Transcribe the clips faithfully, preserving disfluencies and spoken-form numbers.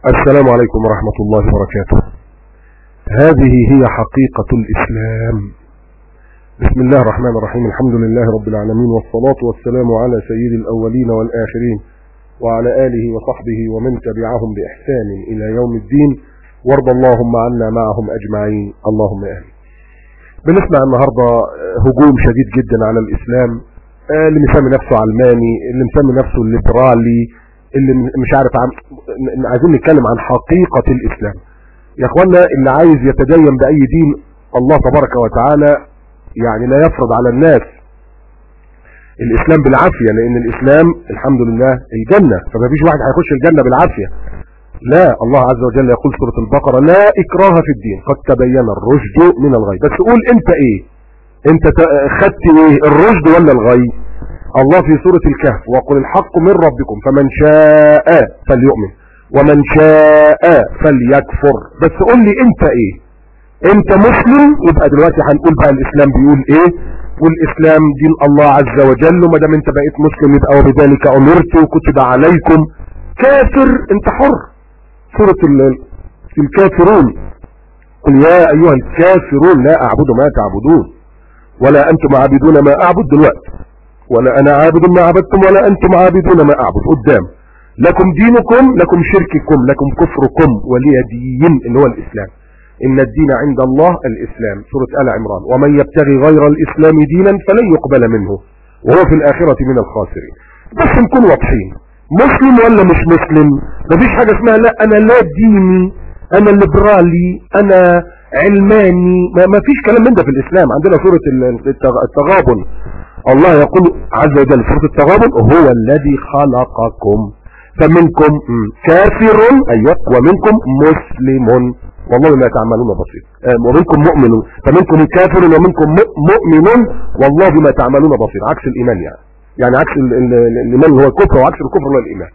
السلام عليكم ورحمة الله وبركاته. هذه هي حقيقة الإسلام. بسم الله الرحمن الرحيم. الحمد لله رب العالمين، والصلاة والسلام على سيد الأولين والآخرين وعلى آله وصحبه ومن تبعهم بإحسان إلى يوم الدين، وارض اللهم عنا معهم أجمعين اللهم آمين. بنسمع النهاردة هجوم شديد جدا على الإسلام، اللي مسمي نفسه علماني، اللي مسمي نفسه ليبرالي، اللي مش عارف عن... عايزين نتكلم عن حقيقة الإسلام. يا اخوانا، اللي عايز يتدين بأي دين الله تبارك وتعالى يعني لا يفرض على الناس الإسلام بالعافية، لأن الإسلام الحمد لله الجنة، فما فيش واحد هيخش الجنة بالعافية. لا، الله عز وجل يقول سورة البقرة: لا إكراه في الدين قد تبين الرشد من الغي. بس قول انت ايه؟ انت خدت ايه، الرشد ولا الغي؟ الله في سورة الكهف: وقل الحق من ربكم فمن شاء فليؤمن ومن شاء فليكفر. بس قول لي انت ايه؟ انت مسلم؟ يبقى دلوقتي هنقول بقى الاسلام بيقول ايه، والاسلام دين الله عز وجل، وما دام انت بقيت مسلم يبقى وبذلك امرت وكتب عليكم. كافر انت حر. سورة الكافرون: قل يا ايها الكافرون لا اعبد ما تعبدون ولا انتم عابدون ما اعبد. دلوقتي ولا انا عابد ما عبدتم ولا انتم عابدون ما اعبد. قدام: لكم دينكم لكم شرككم لكم كفركم ولي دين، اللي هو الاسلام. ان الدين عند الله الاسلام. سورة آل عمران: ومن يبتغي غير الاسلام دينا فلن يقبل منه وهو في الاخرة من الخاسرين. بس نكون واضحين، مسلم ولا مش مسلم؟ مفيش حاجة اسمها لا انا لا ديني، انا ليبرالي، انا علماني. ما فيش كلام من ده في الاسلام. عندنا سورة التغابن الله يقول عز وجل في سورة التغابن: هو الذي خلقكم فمنكم كافر ايوه ومنكم مسلم والله بما تعملون بصير، ومنكم مؤمن، فمنكم كافر ومنكم مؤمن والله بما تعملون بصير. عكس الايمان، يعني يعني عكس الايمان اللي هو الكفر، وعكس الكفر اللي هو الايمان.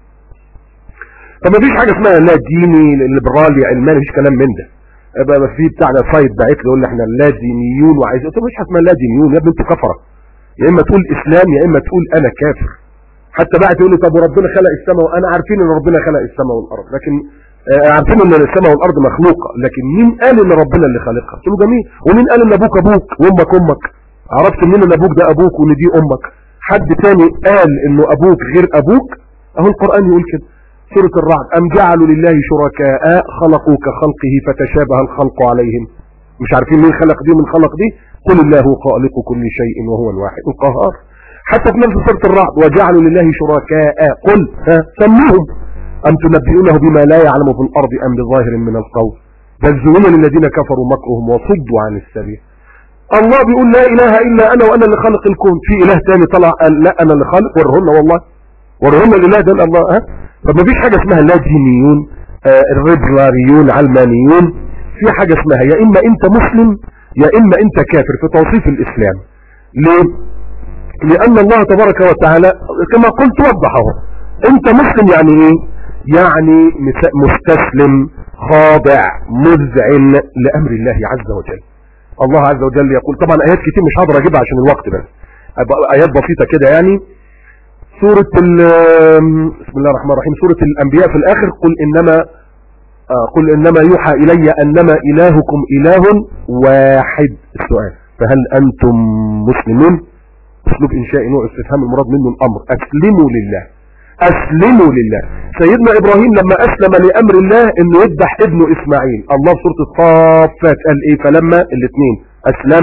فما فيش حاجه اسمها لا ديني ليبرالي علماني، مفيش كلام من ده. بقى في بتاعنا سايد بعت له يقول احنا لا دينيون، وعايز قلت له مفيش حاجه اسمها لا دينيون يا ابني، انتوا كفره. يا اما تقول اسلام يا اما تقول انا كافر. حتى بقى تقول لي طب وربنا خلق السماء، وانا عارفين ان ربنا خلق السماء والارض، لكن آه عارفين ان السماء والارض مخلوقه، لكن مين قال ان ربنا اللي خلقها؟ قلت له جميل. ومين قال ان ابوك ابوك وامك امك؟ عرفت منين ان ابوك ده ابوك وان دي امك؟ حد تاني قال انه ابوك غير ابوك؟ اهو القران يقول كده. سوره الرعد: ام جعلوا لله شركاء خلقوا كخلقه فتشابه الخلق عليهم. مش عارفين مين خلق دي ومن خلق دي؟ قل الله خالق كل شيء وهو الواحد القهار. حتى في نفس سورة الرعد: وجعلوا لله شركاء قل ها سموهم أم تنبئونه بما لا يعلم في الأرض أم بظاهر من القول بل زين للذين كفروا مكرهم وصدوا عن السبيل. الله بيقول لا إله إلا أنا وأنا اللي خلق الكون. في إله تاني طلع قال لا أنا اللي خلق؟ ورهن والله، ورهن الإله ده الله. ها فما فيش حاجة اسمها لا دينيون آه الريبلاريون علمانيون. في حاجة اسمها يا إما أنت مسلم يا إما أنت كافر في توصيف الإسلام. ليه؟ لأن الله تبارك وتعالى كما قلت وضحه. أنت مسلم يعني إيه؟ يعني مستسلم خاضع مذعن لأمر الله عز وجل. الله عز وجل يقول، طبعا آيات كتير مش هقدر أجيبها عشان الوقت، بس آيات بسيطة كده. يعني سورة بسم الله الرحمن الرحيم، سورة الأنبياء في الآخر: قل إنما قل إنما يوحى إلي أنما إلهكم إله واحد. السؤال: فهل أنتم مسلمون؟ اسلوب انشاء نوع استفهام المراد منه الامر. اسلموا لله، اسلموا لله. سيدنا ابراهيم لما اسلم لامر الله انه يذبح ابنه اسماعيل، الله في سوره الصافات قال ايه؟ فلما الاثنين اسلم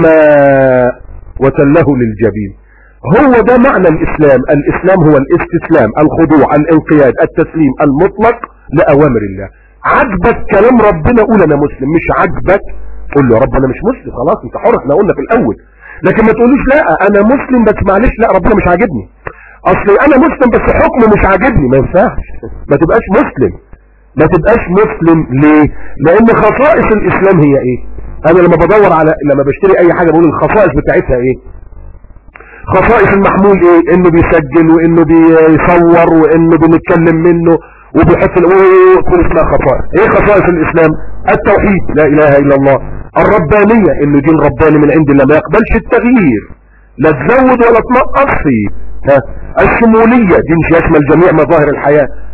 وتله للجبين. هو ده معنى الاسلام. الاسلام هو الاستسلام، الخضوع، الانقياد، التسليم المطلق لاوامر الله. عجبك كلام ربنا قول انا مسلم، مش عجبك قول له يا رب انا مش مسلم. خلاص انت حر، احنا قلنا في الاول. لكن ما تقوليش لا انا مسلم بس معلش لا ربنا مش عاجبني، اصل انا مسلم بس حكمه مش عاجبني. ما ينفعش، ما تبقاش مسلم، ما تبقاش مسلم. ليه؟ لان خصائص الاسلام هي ايه؟ انا لما بدور على لما بشتري اي حاجه بقول الخصائص بتاعتها ايه. خصائص المحمول ايه؟ انه بيسجل وانه بيصور وانه بنتكلم منه وبيحط كل اسمها خصائص. ايه خصائص الاسلام؟ التوحيد، لا اله الا الله. الربانية، انه دين رباني من عند الله ما يقبلش التغيير، لا تزود ولا تنقص فيه. ها الشمولية، دين يشمل جميع مظاهر الحياة.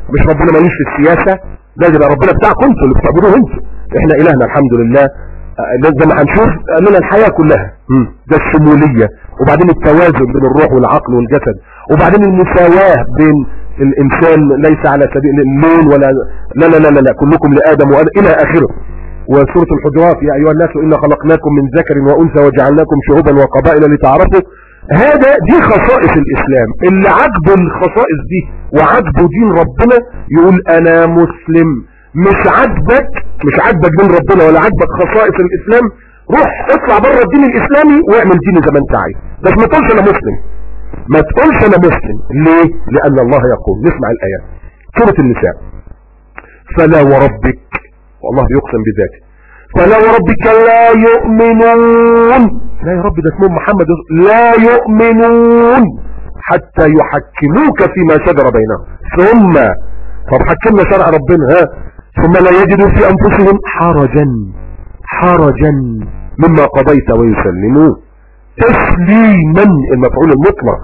مش ربنا ماليش في السياسة، ده يبقى ربنا بتاعكم انتوا اللي بتعبدوه انتوا. احنا الهنا الحمد لله زي ما هنشوف لنا الحياة كلها ده الشمولية، وبعدين التوازن بين الروح والعقل والجسد، وبعدين المساواة بين الانسان ليس على سبيل اللون ولا لا لا لا لا, لا. كلكم لآدم وآدم الى اخره. وسورة الحجرات يا ايها الناس إنا خلقناكم من ذكر وانثى وجعلناكم شعوبا وقبائل لتعارفوا. هذا دي خصائص الاسلام. اللي عجبه الخصائص دي وعجبه دين ربنا يقول انا مسلم. مش عجبك مش عجبك دين ربنا ولا عجبك خصائص الاسلام، روح اطلع بره الدين الاسلامي واعمل دين زي ما انت عايز، بس ما تقولش انا مسلم. ما تقولش انا مسلم. ليه؟ لان الله يقول. نسمع الايات سورة النساء. فلا وربك، والله بيقسم بذاته، فلا وربك لا يؤمنون. لا يا رب ده اسمه محمد. لا يؤمنون حتى يحكموك فيما شجر بينهم ثم طب حكمنا شرع ربنا ها ثم لا يجدوا في انفسهم حرجا حرجا مما قضيت ويسلموا تسليما. المفعول المطلق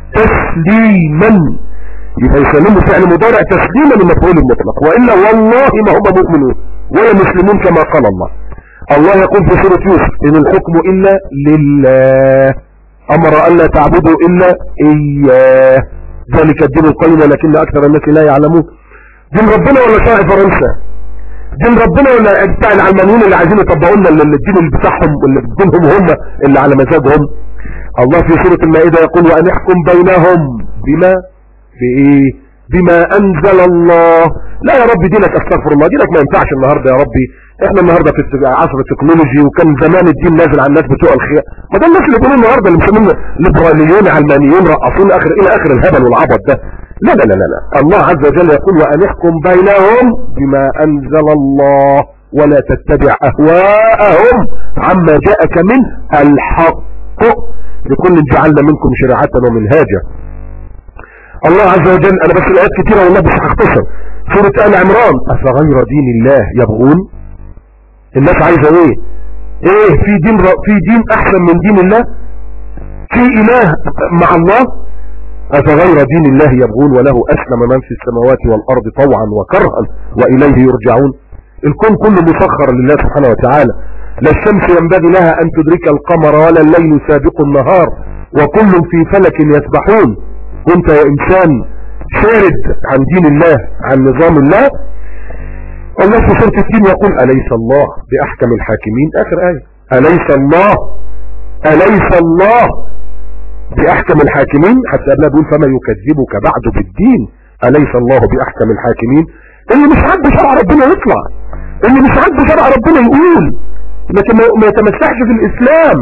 تسليما، يبقى يسلموا فعل مضارع تسليما المفعول المطلق، والا والله ما هم مؤمنون ولا مسلمون كما قال الله. الله يقول في سورة يوسف ان الحكم الا لله امر ان لا تعبدوا الا اياه ذلك الدين القيم ولكن اكثر الناس لا يعلمون. دين ربنا ولا شرع فرنسا؟ دين ربنا ولا بتاع العلمانيين اللي عايزين يطبقوا لنا الدين اللي بتاعهم واللي بدينهم هم اللي على مزاجهم؟ الله في سورة المائدة يقول وان احكم بينهم بما بايه؟ بما انزل الله. لا يا رب دينك استغفر الله دينك ما ينفعش النهارده يا ربي. احنا النهارده في عصر التكنولوجي وكان زمان الدين نازل على الناس بتوع الخيار. ما ده الناس اللي بيقولوا النهارده اللي مسمينهم ليبراليون علمانيون رقصون اخر الى اخر الهبل والعبط ده. لا لا لا لا الله عز وجل يقول وان احكم بينهم بما انزل الله ولا تتبع اهواءهم عما جاءك من الحق لكل جعلنا منكم شريعة ومنهاجا. الله عز وجل انا بس الايات كتيرة والله بس هختصر. سورة آل عمران افغير دين الله يبغون. الناس عايزة ايه؟ ايه في دين في دين احسن من دين الله؟ في اله مع الله؟ افغير دين الله يبغون وله اسلم من في السماوات والارض طوعا وكرها واليه يرجعون. الكون كله مسخر لله سبحانه وتعالى. لا الشمس ينبغي لها ان تدرك القمر ولا الليل سابق النهار وكل في فلك يسبحون. وانت يا انسان شارد عن دين الله عن نظام الله. الله في سورة الدين يقول أليس الله بأحكم الحاكمين. آخر آية أليس الله أليس الله بأحكم الحاكمين. حتى قبلها بيقول فما يكذبك بعد بالدين أليس الله بأحكم الحاكمين. اللي مش عاجبه شرع ربنا يطلع، اللي مش عاجبه شرع ربنا يقول، لكن ما يتمسحش في الإسلام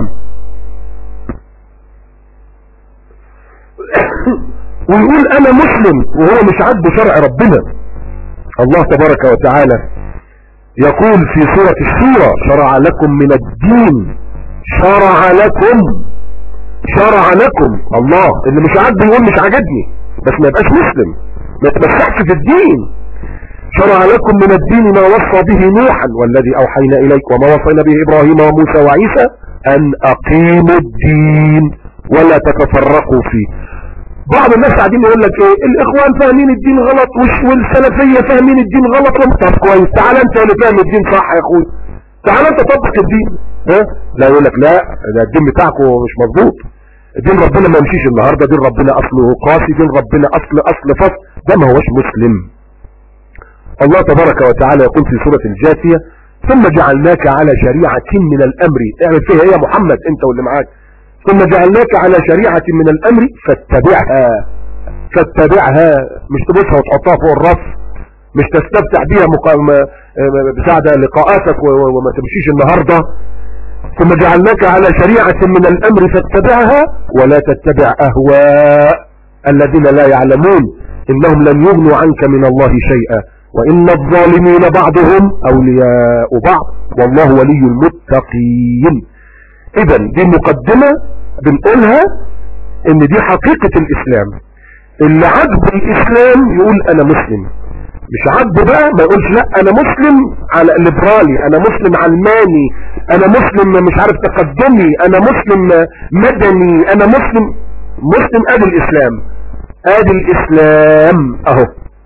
ويقول أنا مسلم وهو مش عاجبه شرع ربنا. الله تبارك وتعالى يقول في سورة الشورى شرع لكم من الدين شرع لكم شرع لكم. الله اللي مش عاجبه يقول مش عاجبني بس ما يبقاش مسلم، ما يتمسحش في الدين. شرع لكم من الدين ما وصى به نوحا والذي اوحينا اليك وما وصينا به ابراهيم وموسى وعيسى ان اقيموا الدين ولا تتفرقوا فيه. بعض الناس قاعدين يقول لك ايه الاخوان فاهمين الدين غلط والسلفيه فاهمين الدين غلط. طب كويس تعال انت اللي فاهم الدين صح يا اخوي، تعال انت طبق الدين. ها لا يقول لك لا ده الدين بتاعكم مش مظبوط. دين ربنا ما يمشيش النهارده، دين ربنا اصله قاسي، دين ربنا اصل اصل فصل، ده ما هوش مسلم. الله تبارك وتعالى يقول في سورة الجاثية ثم جعلناك على شريعة من الامر. اعمل فيها ايه يا محمد انت واللي معاك؟ ثم جعلناك على شريعة من الامر فاتبعها. فاتبعها مش تبصها وتحطها فوق الرف، مش تستفتح بيها بساعدة لقاءاتك وما تمشيش النهاردة. ثم جعلناك على شريعة من الامر فاتبعها ولا تتبع اهواء الذين لا يعلمون انهم لن يغنوا عنك من الله شيئا وان الظالمين بعضهم اولياء بعض والله ولي المتقين. اذا دي مقدمة بنقولها ان دي حقيقة الاسلام. اللي عجب الاسلام يقول انا مسلم، مش عجبه بقى ما يقولش لا انا مسلم على ليبرالي، انا مسلم علماني، انا مسلم مش عارف تقدمي، انا مسلم مدني، انا مسلم. مسلم ادي الاسلام، ادي الاسلام اهو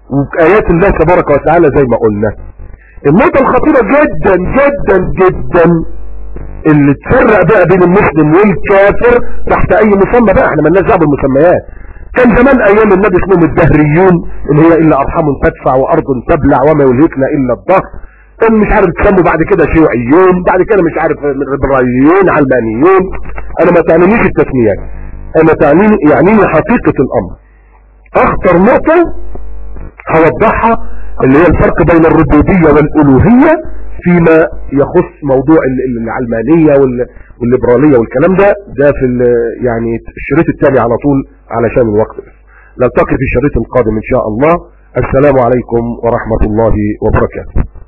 وآيات الله تبارك وتعالى زي ما قلنا. النقطة الخطيرة جدا جدا جدا اللي تفرق بقى بين المسلم والكافر تحت اي مسمى بقى، احنا مالناش دعوه بالمسميات. كان زمان ايام النبي اسمهم الدهريون، اللي هي الا ارحام تدفع وارض تبلع وما يلهكنا الا الظهر. كان مش عارف تسموا بعد كده شيوعيون، بعد كده مش عارف ليبراليون، علمانيون. انا ما تعنينيش التسميات، انا تعنيني يعنيني حقيقة الامر. اخطر نقطة هوضحها اللي هي الفرق بين الربوبية والالوهية فيما يخص موضوع العلمانية والليبرالية والكلام ده. ده في يعني الشريط التالي على طول علشان الوقت بس. نلتقي في الشريط القادم ان شاء الله. السلام عليكم ورحمة الله وبركاته.